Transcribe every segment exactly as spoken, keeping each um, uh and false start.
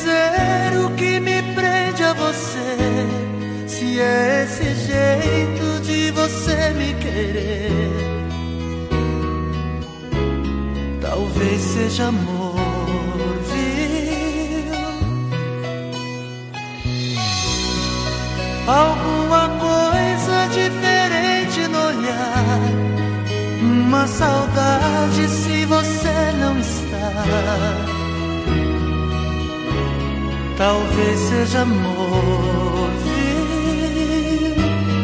dizer o que me prende a você, se é esse jeito de você me querer. Talvez seja amor, viu? Alguma coisa diferente no olhar, uma saudade se você não está. Talvez seja amor, viu?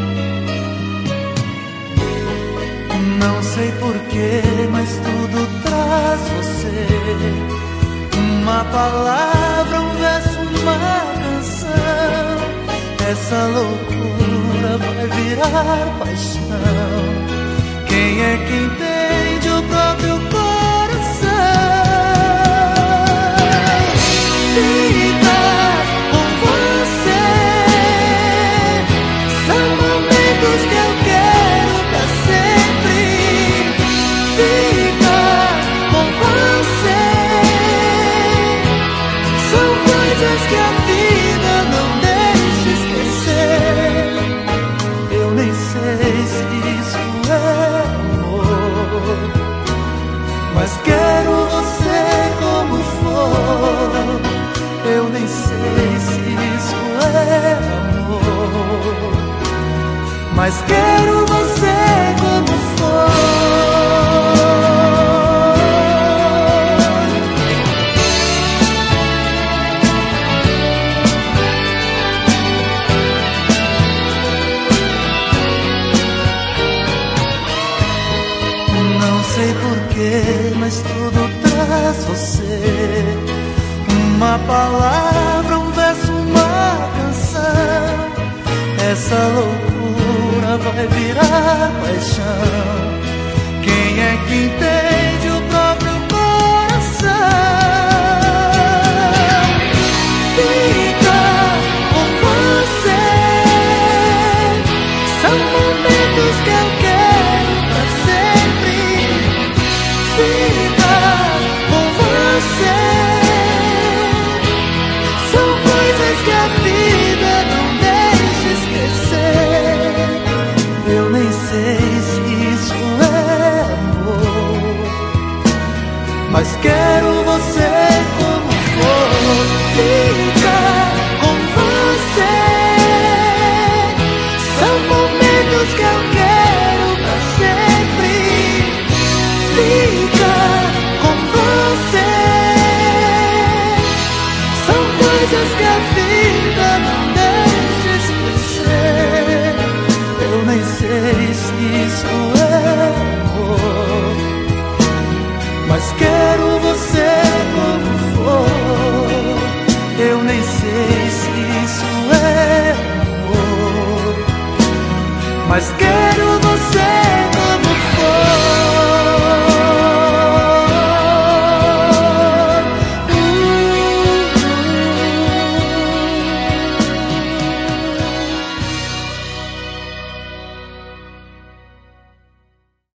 Não sei porquê, mas tudo traz você. Uma palavra, um verso, uma canção. Essa loucura vai virar paixão. Quem é que entende o próprio coração? Ficar com você são momentos que eu quero pra sempre. Ficar com você são coisas que a vida não deixa esquecer. Eu nem sei se isso é amor, mas quero você como for. Eu nem sei se isso é amor, mas quero você como for. Não sei porquê, mas tudo traz você. Uma palavra, um verso, uma canção. Essa loucura vai virar paixão. Quem é que entende o próprio coração? Ficar com você são momentos que eu quero pra sempre. Ficar com você que a vida não deixa esquecer. Eu nem sei se isso é amor, mas quero você como for. Ficar com você são momentos que eu quero pra sempre. Ficar com você são coisas que a vida não deixa esquecer. Eu nem sei se isso é amor, mas quero você como for. Eu nem sei se isso é amor, mas quero